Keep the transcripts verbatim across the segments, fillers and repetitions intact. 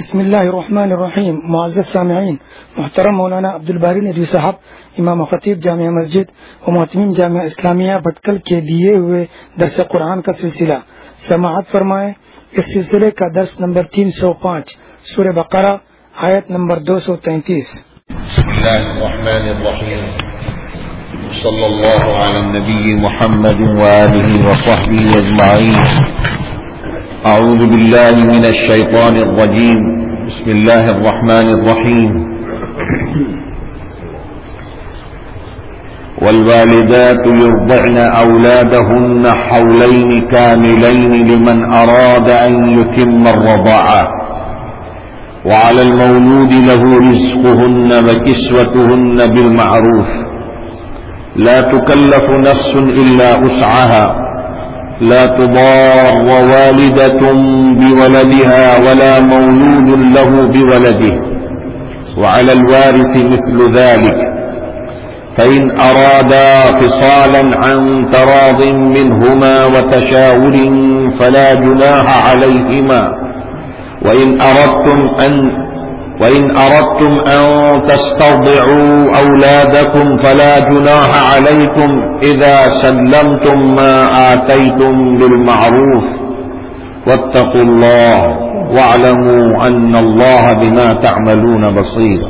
بسم اللہ الرحمن الرحیم. معزز سامعین، محترم مولانا عبد الباری ندوی صاحب، امام و خطیب جامعہ مسجد و محتمیم جامعہ اسلامیہ بھٹکل کے دیے ہوئے درس قرآن کا سلسلہ سماعت فرمائیں. اس سلسلے کا درس نمبر تین سو پانچ، سورہ بقرہ، آیت نمبر دو سو تینتیس. بسم اللہ الرحمن الرحیم. صلی اللہ علی النبی محمد وآلہ وصحبہ اجمعین. اعوذ باللہ من الشیطان الرجیم. بسم اللہ الرحمن الرحیم. والوالدات يرضعن أولادهن حولين كاملين لمن أراد أن يتم الرضاعة وعلى المولود له رزقهن وكسوتهن بالمعروف لا تكلف نفس إلا وسعها لا تضار والدة بولدها ولا مولود له بولده وعلى الوارث مثل ذلك فإن أرادا فصالا عن تراض منهما وتشاور فلا جناح عليهما وإن أردتم أن وإن أردتم أن تسترضعوا أولادكم فلا جناح عليكم إذا سلمتم ما آتيتم بالمعروف واتقوا الله واعلموا أن الله بما تعملون بصير.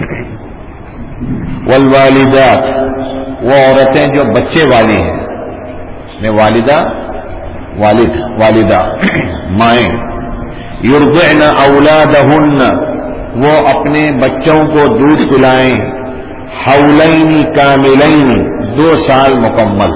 والوالدات، وہ عورتیں جو بچے والی ہیں، اس میں والدہ والد والدہ مائیں، یرضعن اولادہن، وہ اپنے بچوں کو دودھ پلائیں، حولین کاملین، دو سال مکمل.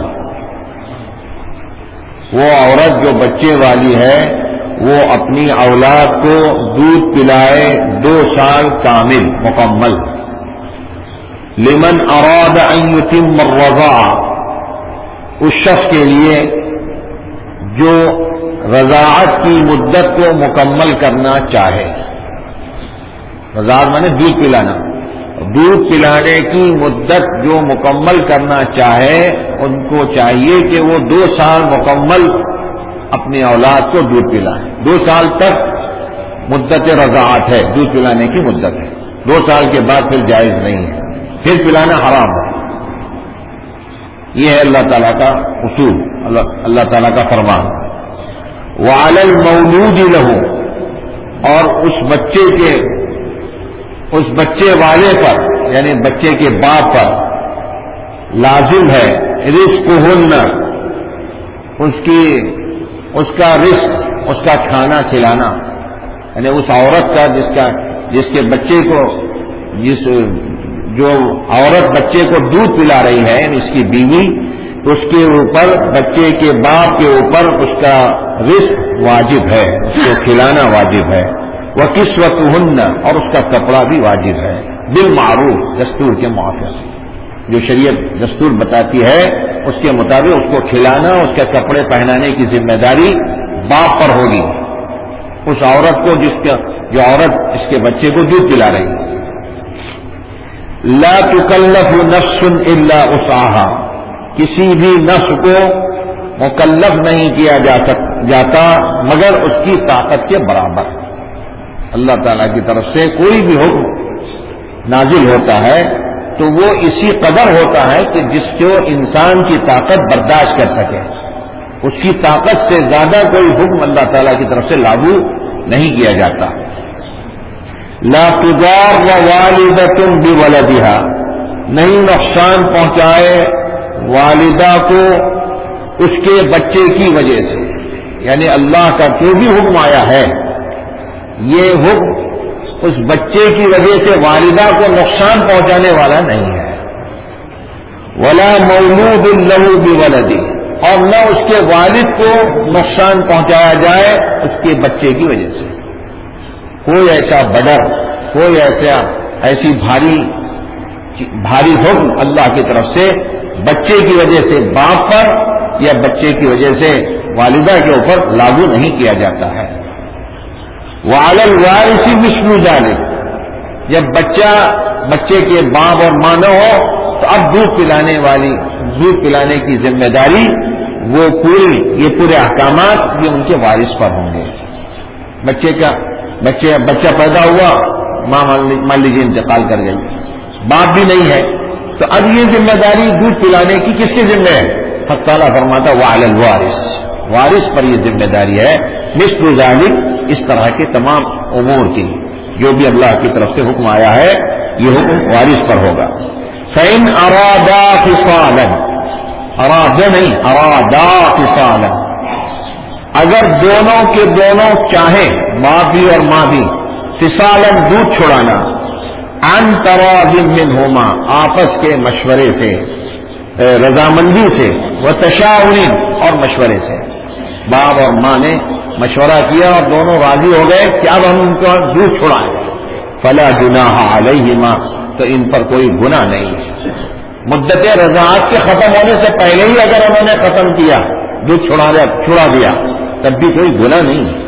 وہ عورت جو بچے والی ہے وہ اپنی اولاد کو دودھ پلائے دو سال کامل مکمل. لمن اراد ان یتم الرضاعہ، اس شخص کے لیے جو رضاعت کی مدت کو مکمل کرنا چاہے. رضاعت مانے دودھ پلانا، دودھ پلانے کی مدت جو مکمل کرنا چاہے ان کو چاہیے کہ وہ دو سال مکمل اپنی اولاد کو دودھ پلائیں. دو سال تک مدت رضاعت ہے، دودھ پلانے کی مدت ہے. دو سال کے بعد پھر جائز نہیں ہے، پھر پلانا حرام ہے. یہ ہے اللہ تعالیٰ کا اصول، اللہ, اللہ تعالیٰ کا فرمان. وعلی المولود لہ، اور اس بچے کے اس بچے والے پر یعنی بچے کے باپ پر لازم ہے رزقہن، اس کی اس کا رزق، اس کا کھانا کھلانا، یعنی اس عورت کا جس کا جس کے بچے کو جس جو عورت بچے کو دودھ پلا رہی ہے یعنی اس کی بیوی، اس کے اوپر بچے کے باپ کے اوپر اس کا رزق واجب ہے، اس کو کھلانا واجب ہے. وَكِسْوَتُهُنَّ، اور اس کا کپڑا بھی واجب ہے، بالمعروف، دستور کے موافق. جو شریعت دستور بتاتی ہے اس کے مطابق اس کو کھلانا، اس کے کپڑے پہنانے کی ذمہ داری باپ پر ہوگی، اس عورت کو جس کا جو عورت اس کے بچے کو دودھ پلا رہی ہے. لا تکلف نفس الا وسعها، کسی بھی نفس کو مکلف نہیں کیا جاتا مگر اس کی طاقت کے برابر. اللہ تعالیٰ کی طرف سے کوئی بھی حکم نازل ہوتا ہے تو وہ اسی قدر ہوتا ہے کہ جس کو انسان کی طاقت برداشت کر سکے. اس کی طاقت سے زیادہ کوئی حکم اللہ تعالیٰ کی طرف سے لاگو نہیں کیا جاتا. لا تضار والدۃ بولدها، نہیں نقصان پہنچائے والدہ کو اس کے بچے کی وجہ سے. یعنی اللہ کا جو بھی حکم آیا ہے یہ حکم اس بچے کی وجہ سے والدہ کو نقصان پہنچانے والا نہیں ہے. ولا مولود لہ بولدہ، اور نہ اس کے والد کو نقصان پہنچایا جائے اس کے بچے کی وجہ سے. کوئی ایسا بدر، کوئی ایسا ایسی بھاری بھاری حکم اللہ کی طرف سے بچے کی وجہ سے باپ پر یا بچے کی وجہ سے والدہ کے اوپر لاگو نہیں کیا جاتا ہے. وعلی الوارث مثل ذلک، جب بچہ بچے کے باپ اور ماں نہ ہو تو اب دودھ پلانے والی دودھ پلانے کی ذمہ داری وہ پوری یہ پورے احکامات یہ ان کے وارث پر ہوں گے. بچے کا بچے بچہ پیدا ہوا، ماں مان لیجیے انتقال کر گئی، باپ بھی نہیں ہے، تو اب یہ ذمہ داری دودھ پلانے کی کس کے ذمہ ہے؟ حق تعالیٰ فرماتا وعلی الوارث، وارث پر یہ ذمہ داری ہے، مثل ذالک، اس طرح کے تمام امور کی جو بھی اللہ کی طرف سے حکم آیا ہے یہ حکم وارث پر ہوگا۔ فَإِنْ أَرَادَا فِصَالًا، ارادہ نہیں ارادا فصالا، اگر دونوں کے دونوں چاہیں، باپ بھی اور ماں بھی، فصالاً دودھ چھڑانا، عن تراض منہما، آپس کے مشورے سے، رضامندی سے، وتشاور، اور مشورے سے، باپ اور ماں نے مشورہ کیا اور دونوں راضی ہو گئے کہ اب ہم ان کو دودھ چھڑائیں، فلا جناح علیہما، تو ان پر کوئی گناہ نہیں ہے۔ مدت رضاعت کے ختم ہونے سے پہلے ہی اگر انہوں نے ختم کیا، دودھ چھڑا چھڑا دیا، تب بھی کوئی گناہ نہیں ہے۔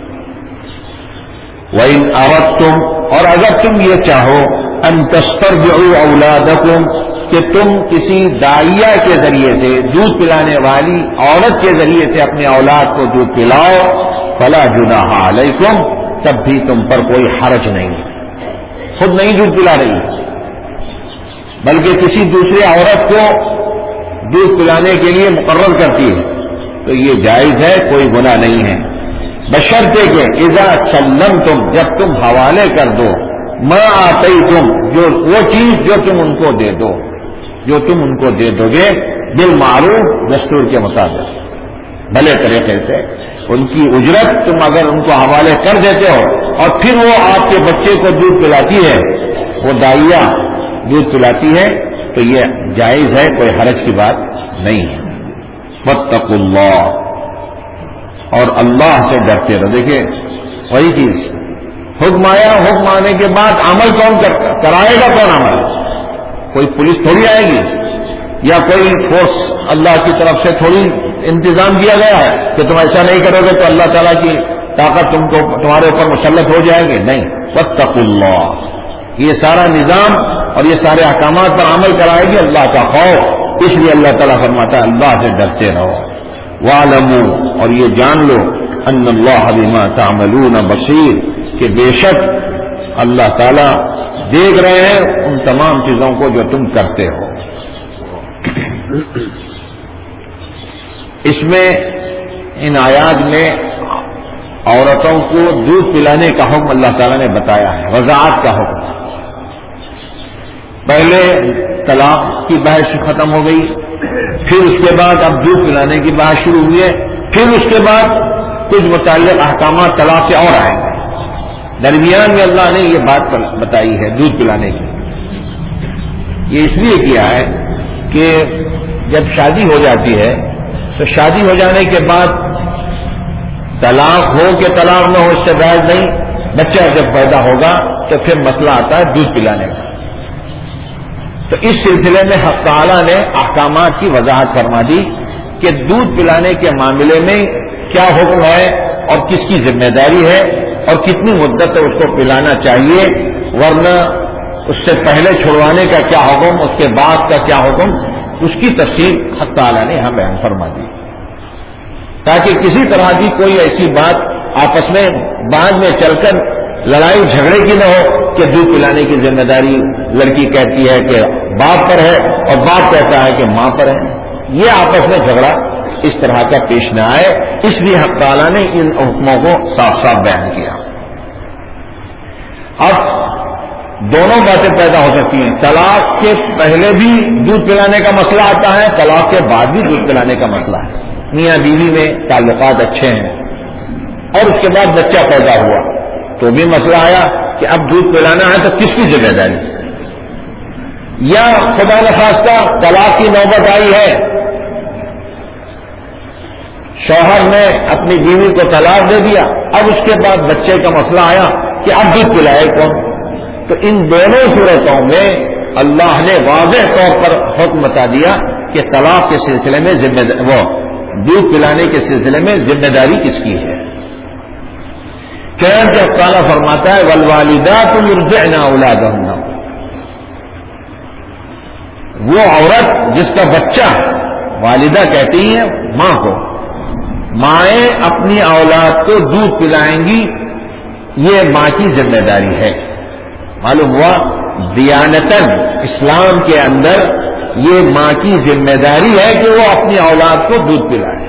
وَإِنْ أَرَدْتُمْ، اور اگر تم یہ چاہو، أَن تَسْتَرْضِعُوا أَوْلَادَكُمْ، کہ تم کسی داعیہ کے ذریعے سے، دودھ پلانے والی عورت کے ذریعے سے اپنی اولاد کو دودھ پلاؤ، فَلَا جُنَاحَ عَلَيْكُمْ، تب بھی تم پر کوئی حرج نہیں، خود نہیں دودھ پلا رہی بلکہ کسی دوسری عورت کو دودھ پلانے کے لیے مقرر کرتی ہے، تو یہ جائز ہے، کوئی گناہ نہیں ہے، بشرطے کہ اذا سلمتم، جب تم حوالے کر دو، ما آتیتم، جو وہ چیز جو تم ان کو دے دو، جو تم ان کو دے دو گے، بالمعروف، دستور کے مطابق، بھلے طریقے سے، ان کی اجرت تم اگر ان کو حوالے کر دیتے ہو اور پھر وہ آپ کے بچے کو دودھ پلاتی ہے، وہ داعیہ دودھ پلاتی ہے، تو یہ جائز ہے، کوئی حرج کی بات نہیں ہے۔ واتقوا اللہ، اور اللہ سے ڈرتے رہو۔ دیکھیں وہی چیز، حکم آیا، حکم آنے کے بعد عمل کون کرائے گا؟ کون عمل؟ کوئی پولیس تھوڑی آئے گی یا کوئی فورس اللہ کی طرف سے تھوڑی انتظام کیا گیا ہے کہ تم ایسا نہیں کرو گے تو اللہ تعالیٰ کی طاقت تم کو تمہارے اوپر مسلط ہو جائے گی، نہیں۔ واتقوا اللہ، یہ سارا نظام اور یہ سارے احکامات پر عمل کرائے گی اللہ کا خوف، اس لیے اللہ تعالیٰ فرماتا ہے اللہ سے ڈرتے رہو۔ وَاعْلَمُوا، اور یہ جان لو، ان اللہ بما تعملون بصیر، کہ بے شک اللہ تعالیٰ دیکھ رہے ہیں ان تمام چیزوں کو جو تم کرتے ہو۔ اس میں ان آیات میں عورتوں کو دودھ پلانے کا حکم اللہ تعالیٰ نے بتایا ہے، وضاعت کا حکم۔ پہلے طلاق کی بحث ختم ہو گئی، پھر اس کے بعد اب دودھ پلانے کی بحث شروع ہوئی ہے، پھر اس کے بعد کچھ متعلق احکامات طلاق سے اور آئیں گے۔ درمیان میں اللہ نے یہ بات بتائی ہے دودھ پلانے کی، یہ اس لیے کیا ہے کہ جب شادی ہو جاتی ہے تو شادی ہو جانے کے بعد طلاق ہو کہ طلاق نہ ہو اس سے بحث نہیں، بچہ جب پیدا ہوگا تو پھر مسئلہ آتا ہے دودھ پلانے کا۔ تو اس سلسلے میں حق تعالیٰ نے احکامات کی وضاحت فرما دی کہ دودھ پلانے کے معاملے میں کیا حکم ہے اور کس کی ذمہ داری ہے اور کتنی مدت تک اس کو پلانا چاہیے، ورنہ اس سے پہلے چھڑوانے کا کیا حکم، اس کے بعد کا کیا حکم، اس کی تفصیل حق تعالیٰ نے ہمیں بیان فرما دی، تاکہ کسی طرح کی کوئی ایسی بات آپس میں بعد میں چل کر لڑائی جھگڑے کی نہ ہو کہ دودھ پلانے کی ذمہ داری لڑکی کہتی ہے کہ باپ پر ہے اور باپ کہتا ہے کہ ماں پر ہے، یہ آپس میں جھگڑا اس طرح کا پیش نہ آئے، اس لیے حق تعالیٰ نے ان حکموں کو صاف صاف بیان کیا۔ اب دونوں باتیں پیدا ہو سکتی ہیں، طلاق کے پہلے بھی دودھ پلانے کا مسئلہ آتا ہے، طلاق کے بعد بھی دودھ پلانے کا مسئلہ ہے، میاں بیوی میں تعلقات اچھے ہیں اور اس کے بعد بچہ پیدا ہوا تو بھی مسئلہ آیا کہ اب دودھ پلانا ہے تو کس کی ذمہ داری، یا خدا نخواستہ طلاق کی نوبت آئی ہے، شوہر نے اپنی بیوی کو طلاق دے دیا، اب اس کے بعد بچے کا مسئلہ آیا کہ اب دودھ پلائے کون، تو ان دونوں صورتوں میں اللہ نے واضح طور پر حکم بتا دیا کہ طلاق کے سلسلے میں ذمہ وہ دودھ پلانے کے سلسلے میں ذمہ داری کس کی ہے۔ چنانچہ تعالیٰ فرماتا ہے والوالدات یرضعن اولادہن، وہ عورت جس کا بچہ، والدہ کہتی ہیں ماں کو، مائیں اپنی اولاد کو دودھ پلائیں گی یہ ماں کی ذمہ داری ہے. معلوم ہوا دیانتاً اسلام کے اندر یہ ماں کی ذمہ داری ہے کہ وہ اپنی اولاد کو دودھ پلائے,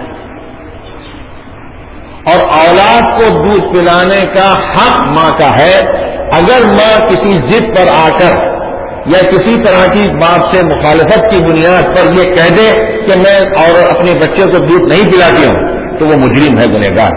اور اولاد کو دودھ پلانے کا حق ماں کا ہے. اگر ماں کسی ضد پر آ کر یا کسی طرح کی بات سے مخالفت کی بنیاد پر یہ کہہ دے کہ میں اور اپنے بچے کو دودھ نہیں پلاتی ہوں تو وہ مجرم ہے, گنہگار.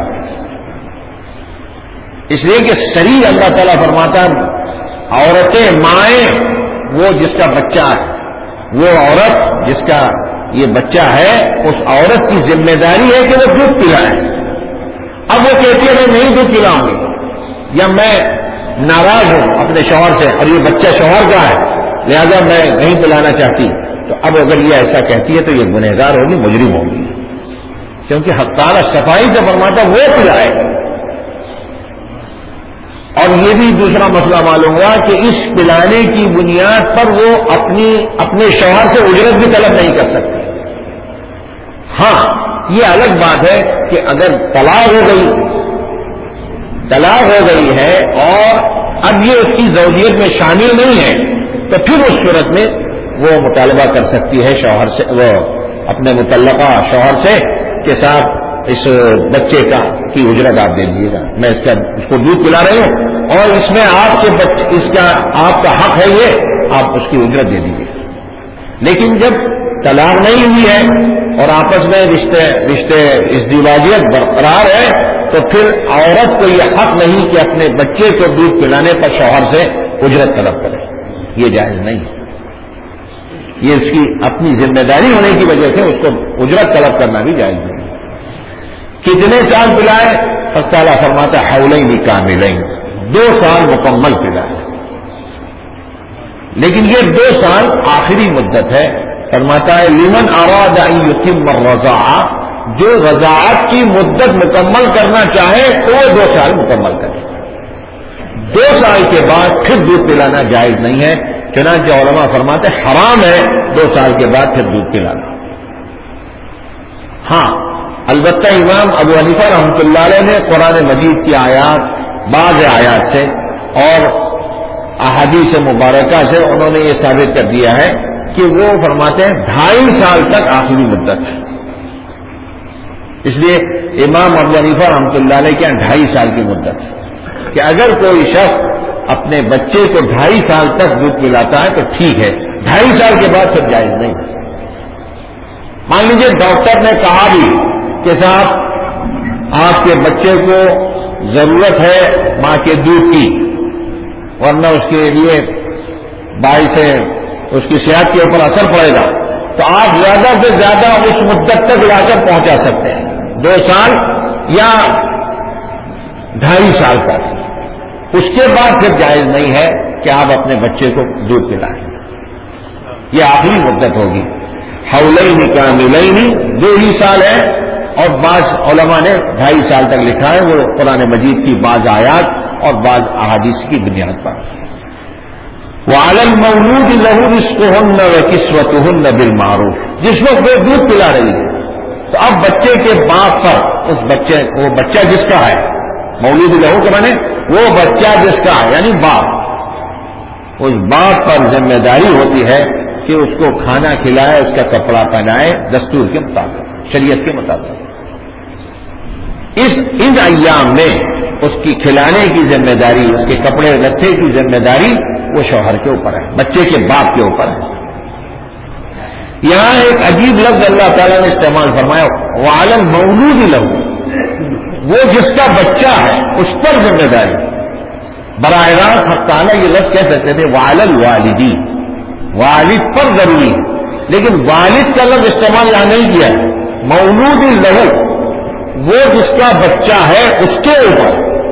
اس لیے کہ شریع اللہ تعالیٰ فرماتا ہے عورتیں مائیں وہ جس کا بچہ ہے, وہ عورت جس کا یہ بچہ ہے اس عورت کی ذمہ داری ہے کہ وہ دودھ پلائے. اب وہ کہتی ہے میں نہیں دودھ پلاؤں گی یا میں ناراض ہوں اپنے شوہر سے اور یہ بچہ شوہر کا ہے لہذا میں نہیں پلانا چاہتی, تو اب اگر یہ ایسا کہتی ہے تو یہ گنہگار ہوگی, مجرم ہوگی, کیونکہ حق تعالیٰ صفائی سے فرماتا وہ پلائے. اور یہ بھی دوسرا مسئلہ معلوم ہوا کہ اس پلانے کی بنیاد پر وہ اپنی اپنے شوہر سے اجرت بھی طلب نہیں کر سکتے. ہاں یہ الگ بات ہے کہ اگر طلاق ہو گئی طلاق ہو گئی ہے اور اب یہ اس کی زوجیت میں شامل نہیں ہے تو پھر اس صورت میں وہ مطالبہ کر سکتی ہے شوہر سے, وہ اپنے متعلقہ شوہر سے کہ صاحب اس بچے کا کی اجرت آپ دے دیجیے گا, میں اس کا اس کو دودھ پلا رہی ہوں اور اس میں آپ کے بچے اس کا آپ کا حق ہے یہ آپ اس کی اجرت دے دیجیے. لیکن جب طلاق نہیں ہوئی ہے اور آپس میں رشتے رشتے ازدواجیت برقرار ہے تو پھر عورت کو یہ حق نہیں کہ اپنے بچے کو دودھ پلانے پر شوہر سے اجرت طلب کرے, یہ جائز نہیں ہے. یہ اس کی اپنی ذمہ داری ہونے کی وجہ سے اس کو اجرت طلب کرنا بھی جائز نہیں. کتنے سال پلائے؟ اللہ تعالیٰ فرماتا ہے حولین کاملین, دو سال مکمل پلائے. لیکن یہ دو سال آخری مدت ہے. فرماتا ہے لمن اراد ان یتم الرضاعہ, جو رضاعت کی مدت مکمل کرنا چاہے تو وہ دو سال مکمل کرے. دو سال کے بعد پھر دودھ پلانا جائز نہیں ہے. چنانچہ علماء فرماتے ہیں حرام ہے دو سال کے بعد پھر دودھ پلانا. ہاں البتہ امام ابو حنیفہ رحمۃ اللہ علیہ نے قرآن مجید کی آیات, بعض آیات سے اور احادیث مبارکہ سے انہوں نے یہ ثابت کر دیا ہے کہ وہ فرماتے ہیں ڈھائی سال تک آخری مدت ہے. اس لیے امام ابو حنیفہ رحمۃ اللہ علیہ کے ڈھائی سال کی مدت ہے کہ اگر کوئی شخص اپنے بچے کو ڈھائی سال تک دودھ پلاتا ہے تو ٹھیک ہے, ڈھائی سال کے بعد پھر جائز نہیں. مان لیجیے ڈاکٹر نے کہا بھی کہ صاحب آپ کے بچے کو ضرورت ہے ماں کے دودھ کی ورنہ اس کے لیے باعث اس کی صحت کے اوپر اثر پڑے گا, تو آپ زیادہ سے زیادہ اس مدت تک لا کر پہنچا سکتے ہیں, دو سال یا ڈھائی سال تک. اس کے بعد پھر جائز نہیں ہے کہ آپ اپنے بچے کو دودھ پلائیں. یہ آخری مدت ہوگی. حولین کاملین دو ہی سال ہے, اور بعض علماء نے ڈھائی سال تک لکھا ہے, وہ قرآن مجید کی بعض آیات اور بعض احادیث کی بنیاد پر. وعلی المولود لہ رزقہن وکسوتہن بالمعروف, جس وقت وہ دودھ پلا رہی ہے تو اب بچے کے باپ پر اس بچے وہ بچہ جس کا ہے, مولود لہو کے معنی وہ بچہ جس کا ہے یعنی باپ, اس باپ پر ذمہ داری ہوتی ہے کہ اس کو کھانا کھلائے, اس کا کپڑا پہنائے دستور کے مطابق, شریعت کے مطابق. اس ان ایام میں اس کی کھلانے کی ذمہ داری, اس کے کپڑے لتے کی ذمہ داری وہ شوہر کے اوپر ہے, بچے کے باپ کے اوپر ہے. یہاں ایک عجیب لفظ اللہ تعالیٰ نے استعمال فرمایا, وعلی المولود لہ, وہ جس کا بچہ ہے اس پر ذمہ داری. براہ راست حق تعالیٰ یہ لفظ کہہ سکتے تھے وعلی الوالدی, والد پر ضروری ہے, لیکن والد کا لفظ استعمال یہاں نہیں کیا ہے. مولود لہ وہ جس کا بچہ ہے اس کے اوپر.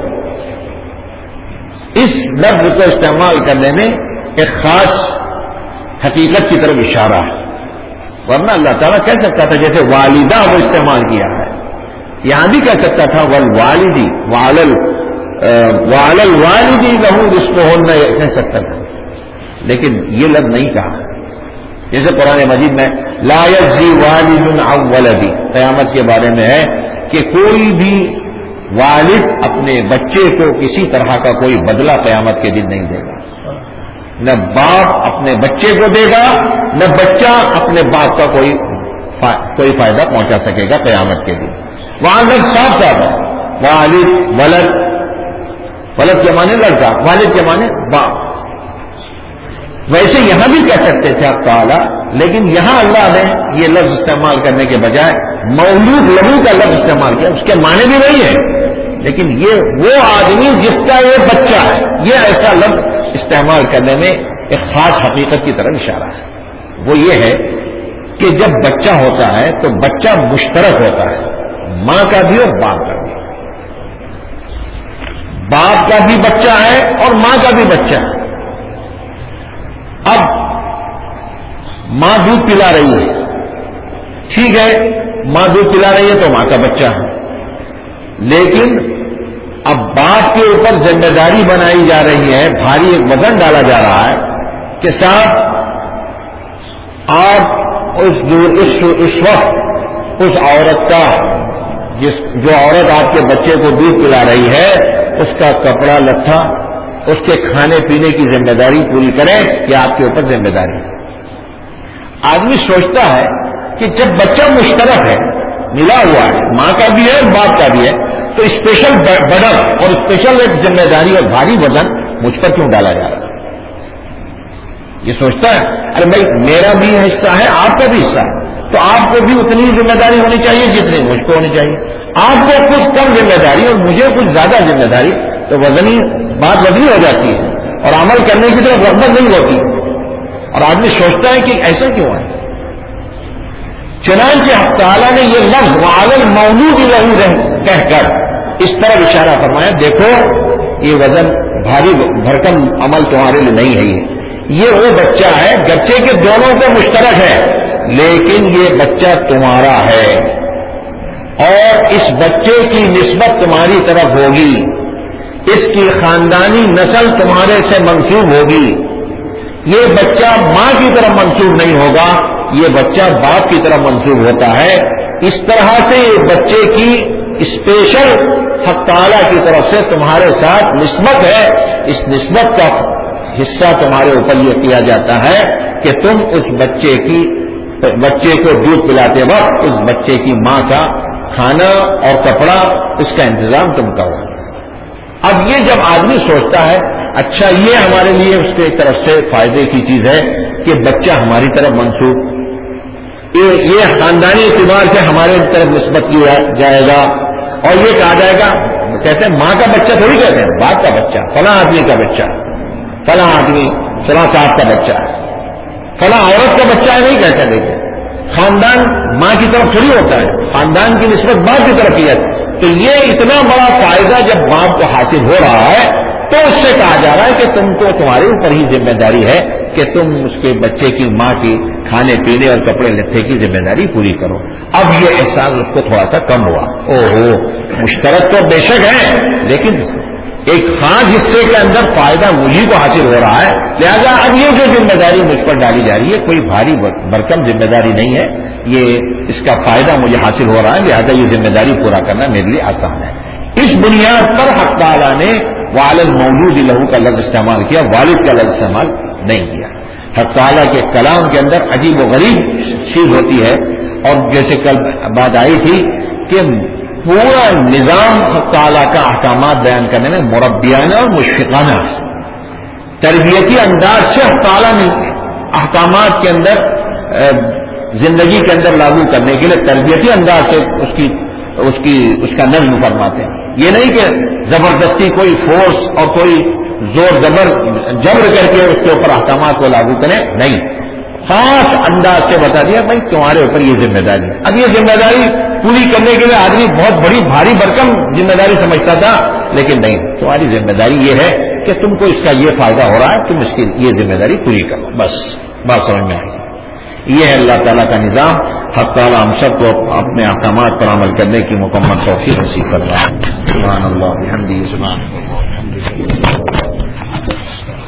اس لفظ کو استعمال کرنے میں ایک خاص حقیقت کی طرف اشارہ ہے, ورنہ اللہ تعالیٰ کہہ سکتا تھا جیسے والدہ وہ استعمال کیا ہے, یہاں بھی کہہ سکتا تھا والوالدی وعلی الوالدی لہ رزقہن کہہ سکتا تھا, لیکن یہ لفظ نہیں کہا. جیسے قرآن مجید میں لا یجزی والد عن ولدی, قیامت کے بارے میں ہے کہ کوئی بھی والد اپنے بچے کو کسی طرح کا کوئی بدلہ قیامت کے دن نہیں دے گا. نہ باپ اپنے بچے کو دے گا, نہ بچہ اپنے باپ کا کوئی کوئی فائدہ پہنچا سکے گا قیامت کے دن. وہاں لفظ صاف صاف ہے, والد ولد, ولد کے معنی لڑکا, والد کے معنی باپ. ویسے یہاں بھی کہہ سکتے تھے آپ تعالیٰ, لیکن یہاں اللہ نے یہ لفظ استعمال کرنے کے بجائے مولود لہو کا لفظ استعمال کیا. اس کے معنی بھی وہی ہے, لیکن یہ وہ آدمی جس کا یہ بچہ ہے, یہ ایسا لفظ استعمال کرنے میں ایک خاص حقیقت کی طرف اشارہ ہے. وہ یہ ہے کہ جب بچہ ہوتا ہے تو بچہ مشترک ہوتا ہے, ماں کا بھی اور باپ کا بھی. باپ کا بھی بچہ ہے اور ماں کا بھی بچہ ہے. اب ماں دودھ پلا رہی ہے, ٹھیک ہے, ماں دودھ پلا رہی ہے تو ماں کا بچہ ہے, لیکن اب باپ کے اوپر ذمہ داری بنائی جا رہی ہے, بھاری ایک وزن ڈالا جا رہا ہے کہ صاحب آپ اس اس, اس وقت اس عورت کا, جس جو عورت آپ کے بچے کو دودھ پلا رہی ہے, اس کا کپڑا لتھا, اس کے کھانے پینے کی ذمہ داری پوری کریں, یہ آپ کے اوپر ذمہ داری ہے. آدمی سوچتا ہے کہ جب بچہ مشترک ہے, ملا ہوا ہے, ماں کا بھی ہے باپ کا بھی ہے, تو اسپیشل برڈن اور اسپیشل ایک ذمہ داری اور بھاری وزن مجھ پر کیوں ڈالا جا رہا ہے؟ یہ سوچتا ہے ارے بھائی میرا بھی حصہ ہے, آپ کا بھی حصہ ہے, تو آپ کو بھی اتنی ذمہ داری ہونی چاہیے جتنی مجھ کو ہونی چاہیے. آپ کو کچھ کم ذمہ داری اور مجھے کچھ زیادہ ذمہ داری, تو وزنی بات وزنی ہو جاتی ہے اور عمل کرنے کی طرف رغبت نہیں ہوتی, اور آدمی سوچتا ہے کہ ایسا کیوں ہے. چنانچہ حق تعالیٰ نے یہ لفظ وعلی المولود لہ کہہ کر اس طرح اشارہ فرمایا, دیکھو یہ وزن بھاری بھرکم عمل تمہارے لیے نہیں ہے, یہ یہ وہ بچہ ہے, گرچہ کہ دونوں کو مشترک ہے, لیکن یہ بچہ تمہارا ہے اور اس بچے کی نسبت تمہاری طرف ہوگی, اس کی خاندانی نسل تمہارے سے منسوب ہوگی. یہ بچہ ماں کی طرف منسوب نہیں ہوگا, یہ بچہ باپ کی طرف منسوب ہوتا ہے. اس طرح سے یہ بچے کی اسپیشل حق تعالیٰ کی طرف سے تمہارے ساتھ نسبت ہے. اس نسبت کا حصہ تمہارے اوپر یہ کیا جاتا ہے کہ تم اس بچے کی بچے کو دودھ پلاتے وقت اس بچے کی ماں کا کھانا اور کپڑا اس کا انتظام تم کرو. اب یہ جب آدمی سوچتا ہے اچھا یہ ہمارے لیے اس کے طرف سے فائدے کی چیز ہے کہ بچہ ہماری طرف منسوب, یہ خاندانی اعتبار سے ہمارے طرف نسبت کیا جائے گا, اور یہ کہا جائے گا, کہتے ہیں ماں کا بچہ تھوڑی کہتے ہیں, باپ کا بچہ, فلاں آدمی کا بچہ, فلاں آدمی فلاں صاحب کا بچہ ہے, فلاں عورت کا بچہ ہے, نہیں کہتے. دیکھیں خاندان ماں کی طرف تھوڑی ہوتا ہے, خاندان کی نسبت باپ کی طرف کی جاتی ہے. تو یہ اتنا بڑا فائدہ جب باپ کو حاصل ہو رہا ہے تو اس سے کہا جا رہا ہے کہ تم کو تمہارے اوپر ہی ذمہ داری ہے کہ تم اس کے بچے کی ماں کی کھانے پینے اور کپڑے لتے کی ذمہ داری پوری کرو. اب یہ احساس اس کو تھوڑا سا کم ہوا. او ہو مشترک تو بے شک ہے, لیکن ایک خاص حصے کے اندر فائدہ مجھے کو حاصل ہو رہا ہے, لہذا اب یہ جو ذمہ داری مجھ پر ڈالی جا رہی ہے کوئی بھاری برکم ذمہ داری نہیں ہے, یہ اس کا فائدہ مجھے حاصل ہو رہا ہے, لہذا یہ ذمہ داری پورا کرنا میرے لیے آسان ہے. اس بنیاد پر حق تعالیٰ نے والد مولود لہو کا لفظ استعمال کیا, والد کا لفظ استعمال نہیں کیا. حق تعالیٰ کے کلام کے اندر عجیب و غریب چیز ہوتی ہے, اور جیسے کل بات آئی تھی کہ پورا نظام حق تعالیٰ کا احکامات بیان کرنے میں مربیانہ اور مشفقانہ تربیتی انداز سے حق تعالیٰ نے احکامات کے اندر زندگی کے اندر لاگو کرنے کے لیے تربیتی انداز سے اس کی اس کی اس کا نظم فرماتے ہیں. یہ نہیں کہ زبردستی کوئی فورس اور کوئی زور زبر جبر کر کے اس کے اوپر احکامات کو لاگو کریں, نہیں, خاص انداز سے بتا دیا بھائی تمہارے اوپر یہ ذمہ داری ہے. اب یہ ذمہ داری پوری کرنے کے لیے آدمی بہت بڑی بھاری بھرکم ذمہ داری سمجھتا تھا, لیکن نہیں, تمہاری ذمہ داری یہ ہے کہ تم کو اس کا یہ فائدہ ہو رہا ہے, تم اس کی یہ ذمہ داری پوری کرو, بس بات سمجھ میں آئی. یہ ہے اللہ تعالیٰ کا نظام. حق تعالیٰ ہم سب کو اپنے احکامات پر عمل کرنے کی مکمل توفیق نصیب کر رہا ہے. سبحان اللہ بحمدہ, سبحان اللہ.